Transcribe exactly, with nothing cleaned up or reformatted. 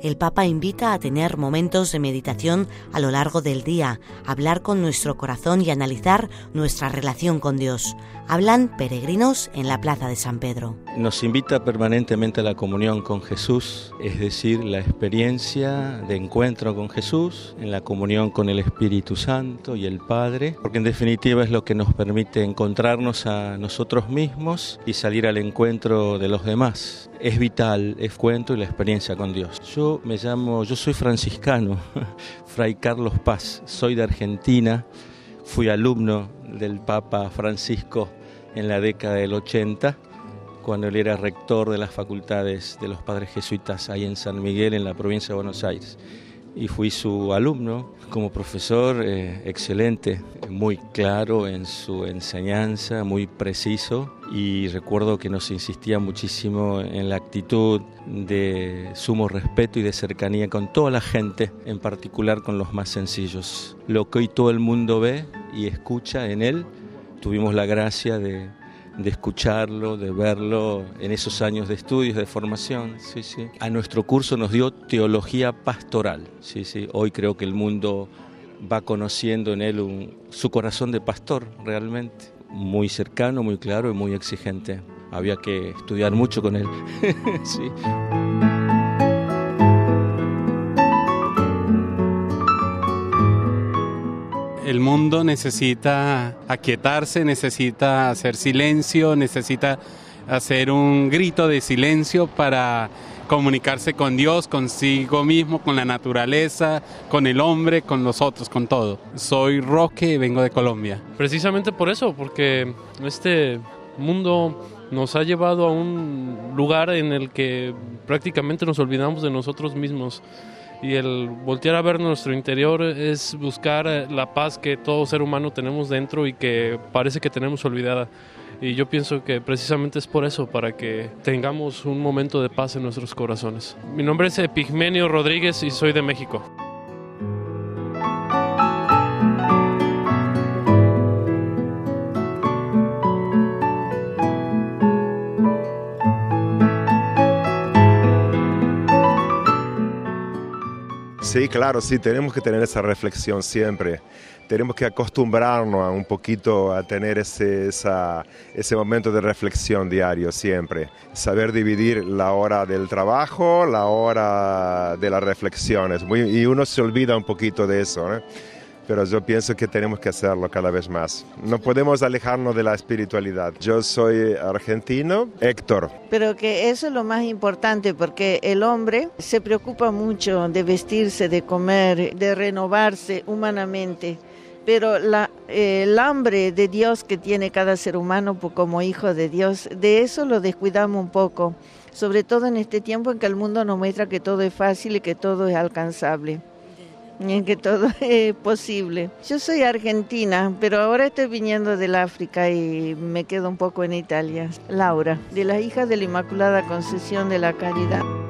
el Papa invita a tener momentos de meditación a lo largo del día, hablar con nuestro corazón y analizar nuestra relación con Dios. Hablan peregrinos en la Plaza de San Pedro. Nos invita permanentemente a la comunión con Jesús, es decir, la experiencia de encuentro con Jesús, en la comunión con el Espíritu Santo y el Padre, porque en definitiva es lo que nos permite encontrarnos a nosotros mismos y salir al encuentro de los demás. Es vital el encuentro y la experiencia con Dios. Yo me llamo, yo soy franciscano, Fray Carlos Paz, soy de Argentina, fui alumno del Papa Francisco en la década del ochenta, cuando él era rector de las facultades de los padres jesuitas ahí en San Miguel, en la provincia de Buenos Aires. Y fui su alumno como profesor, eh, excelente, muy claro en su enseñanza, muy preciso, y recuerdo que nos insistía muchísimo en la actitud de sumo respeto y de cercanía con toda la gente, en particular con los más sencillos. Lo que hoy todo el mundo ve y escucha en él, tuvimos la gracia de de escucharlo, de verlo en esos años de estudios, de formación. Sí, sí. A nuestro curso nos dio teología pastoral. Sí, sí. Hoy creo que el mundo va conociendo en él un, su corazón de pastor, realmente. Muy cercano, muy claro y muy exigente. Había que estudiar mucho con él. Sí. El mundo necesita aquietarse, necesita hacer silencio, necesita hacer un grito de silencio para comunicarse con Dios, consigo mismo, con la naturaleza, con el hombre, con los otros, con todo. Soy Roque y vengo de Colombia. Precisamente por eso, porque este mundo nos ha llevado a un lugar en el que prácticamente nos olvidamos de nosotros mismos. Y el voltear a ver nuestro interior es buscar la paz que todo ser humano tenemos dentro y que parece que tenemos olvidada. Y yo pienso que precisamente es por eso, para que tengamos un momento de paz en nuestros corazones. Mi nombre es Epigmenio Rodríguez y soy de México. Sí, claro, sí, tenemos que tener esa reflexión siempre. Tenemos que acostumbrarnos a un poquito a tener ese, esa, ese momento de reflexión diario siempre. Saber dividir la hora del trabajo, la hora de las reflexiones. Muy, y uno se olvida un poquito de eso, ¿eh? Pero yo pienso que tenemos que hacerlo cada vez más. No podemos alejarnos de la espiritualidad. Yo soy argentino, Héctor. Pero que eso es lo más importante, porque el hombre se preocupa mucho de vestirse, de comer, de renovarse humanamente. Pero la, eh, el hambre de Dios que tiene cada ser humano como hijo de Dios, de eso lo descuidamos un poco. Sobre todo en este tiempo en que el mundo nos muestra que todo es fácil y que todo es alcanzable. En que todo es posible. Yo soy argentina, pero ahora estoy viniendo del África y me quedo un poco en Italia. Laura, de las hijas de la Inmaculada Concepción de la Caridad.